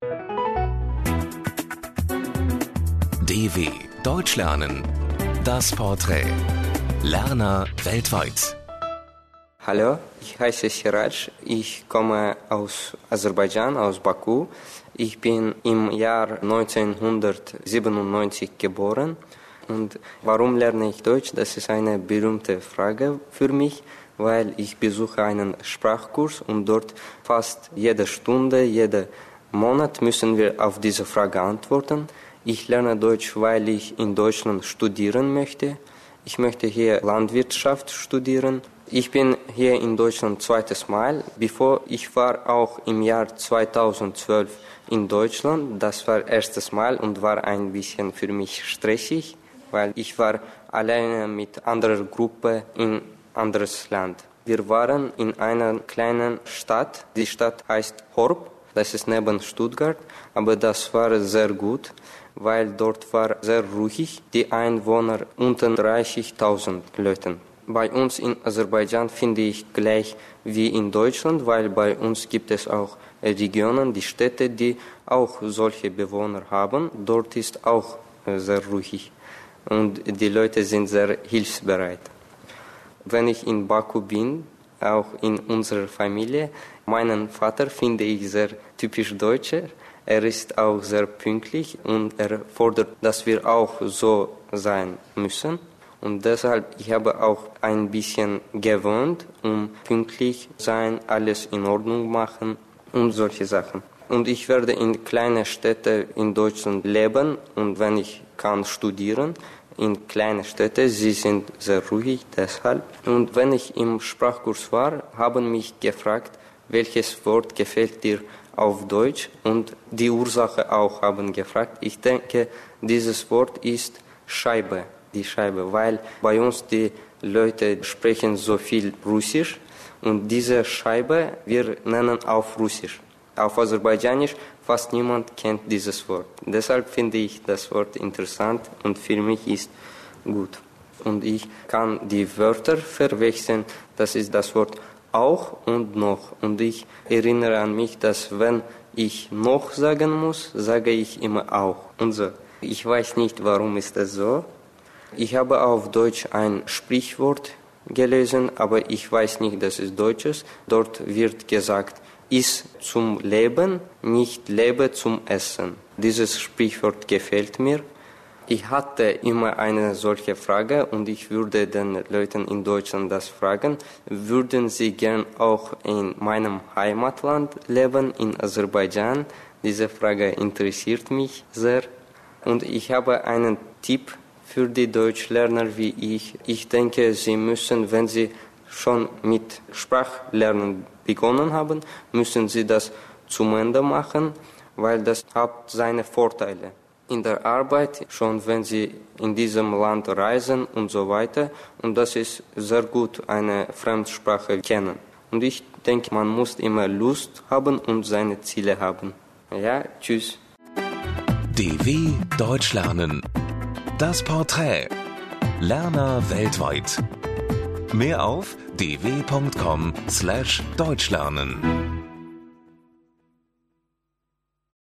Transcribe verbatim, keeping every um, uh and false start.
D W Deutsch lernen. Das Porträt. Lerner weltweit. Hallo, ich heiße Siraj. Ich komme aus Aserbaidschan, aus Baku. Ich bin im Jahr neunzehnhundertsiebenundneunzig geboren. Und warum lerne ich Deutsch? Das ist eine berühmte Frage für mich, weil ich besuche einen Sprachkurs und dort fast jede Stunde, jeden Monat müssen wir auf diese Frage antworten. Ich lerne Deutsch, weil ich in Deutschland studieren möchte. Ich möchte hier Landwirtschaft studieren. Ich bin hier in Deutschland zweites Mal. Bevor ich war auch im Jahr zweitausendzwölf in Deutschland. Das war erstes Mal und war ein bisschen für mich stressig, weil ich war alleine mit anderer Gruppe in anderes Land. Wir waren in einer kleinen Stadt. Die Stadt heißt Horb. Das ist neben Stuttgart, aber das war sehr gut, weil dort war sehr ruhig. Die Einwohner unter dreißigtausend Leuten. Bei uns in Aserbaidschan finde ich gleich wie in Deutschland, weil bei uns gibt es auch Regionen, die Städte, die auch solche Bewohner haben. Dort ist auch sehr ruhig und die Leute sind sehr hilfsbereit. Wenn ich in Baku bin, auch in unserer Familie, meinen Vater finde ich sehr typisch Deutscher. Er ist auch sehr pünktlich und er fordert, dass wir auch so sein müssen. Und deshalb, ich habe auch ein bisschen gewöhnt, um pünktlich sein, alles in Ordnung machen und solche Sachen. Und ich werde in kleinen Städten in Deutschland leben und wenn ich kann studieren, in kleinen Städten, sie sind sehr ruhig deshalb. Und wenn ich im Sprachkurs war, haben mich gefragt, welches Wort gefällt dir auf Deutsch und die Ursache auch haben gefragt. Ich denke, dieses Wort ist Scheibe, die Scheibe, weil bei uns die Leute sprechen so viel Russisch und diese Scheibe, wir nennen auf Russisch. Auf Aserbaidschanisch fast niemand kennt dieses Wort. Deshalb finde ich das Wort interessant und für mich ist gut. Und ich kann die Wörter verwechseln, das ist das Wort auch und noch. Und ich erinnere an mich, dass wenn ich noch sagen muss, sage ich immer auch und so. Ich weiß nicht, warum ist das so. Ich habe auf Deutsch ein Sprichwort gelesen, aber ich weiß nicht, dass es Deutsch ist. Dort wird gesagt, iss zum Leben, nicht lebe zum Essen. Dieses Sprichwort gefällt mir. Ich hatte immer eine solche Frage und ich würde den Leuten in Deutschland das fragen. Würden sie gern auch in meinem Heimatland leben, in Aserbaidschan? Diese Frage interessiert mich sehr. Und ich habe einen Tipp für die Deutschlerner wie ich. Ich denke, sie müssen, wenn sie schon mit Sprachlernen begonnen haben, müssen sie das zum Ende machen, weil das hat seine Vorteile. In der Arbeit, schon wenn sie in diesem Land reisen und so weiter. Und das ist sehr gut, eine Fremdsprache kennen. Und ich denke, man muss immer Lust haben und seine Ziele haben. Ja, tschüss. D W Deutsch lernen. Das Porträt. Lerner weltweit. Mehr auf d w punkt com slash deutsch lernen.